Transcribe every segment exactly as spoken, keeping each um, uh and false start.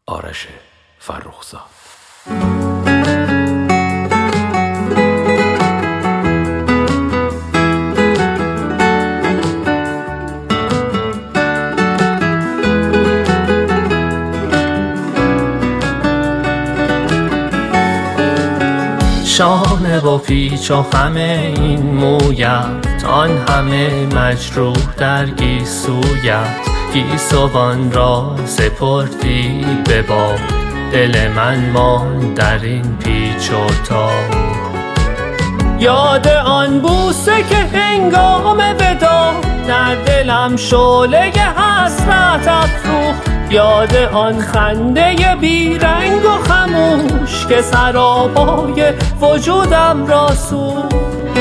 آرش فرخزاد. شانه و پیچ و همه این مویت، آن همه مجروح در گیسویت، گیسوان را سپردی به باد، دل من ماند در این پیچ و تاب. یاد آن بوسه که هنگام ودا در دلم شعله حسرت افروخت، یاد آن خنده بیرنگ و خموش که سرابای وجودم را سوخت.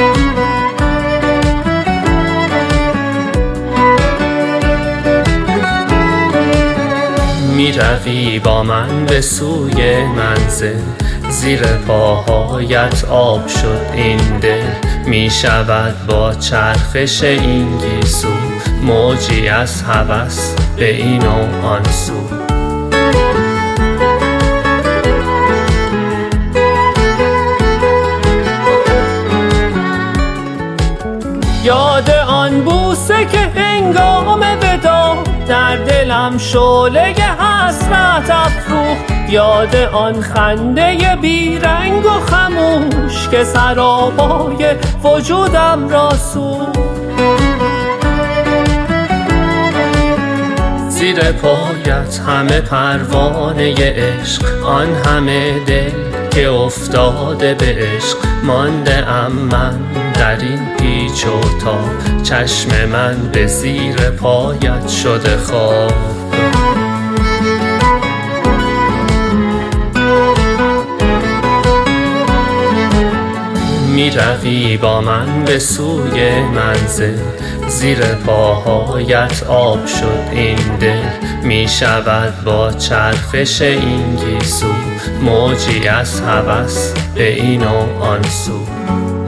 می روی با من به سوی منزل، زیر پاهایت آب شد این دل، می شود با چرخش این گیسو موجی از هوس به این و آن سو. یاد آن بوسه که هنگام ودا در دلم شعله حسرت افروخت، یاد آن خنده بیرنگ و خموش که سرابای وجودم را سوخت. زیر پایت همه پروانه عشق، آن همه دل که افتاده به عشق، مانده ام من در این پیچ و تاب، چشم من به زیر پایت شده خواب. می روی با من به سوی منزل، زیر پاهایت آب شد این دل، می شود با چرخش این گیسو موجی از هوس به این و آن سو.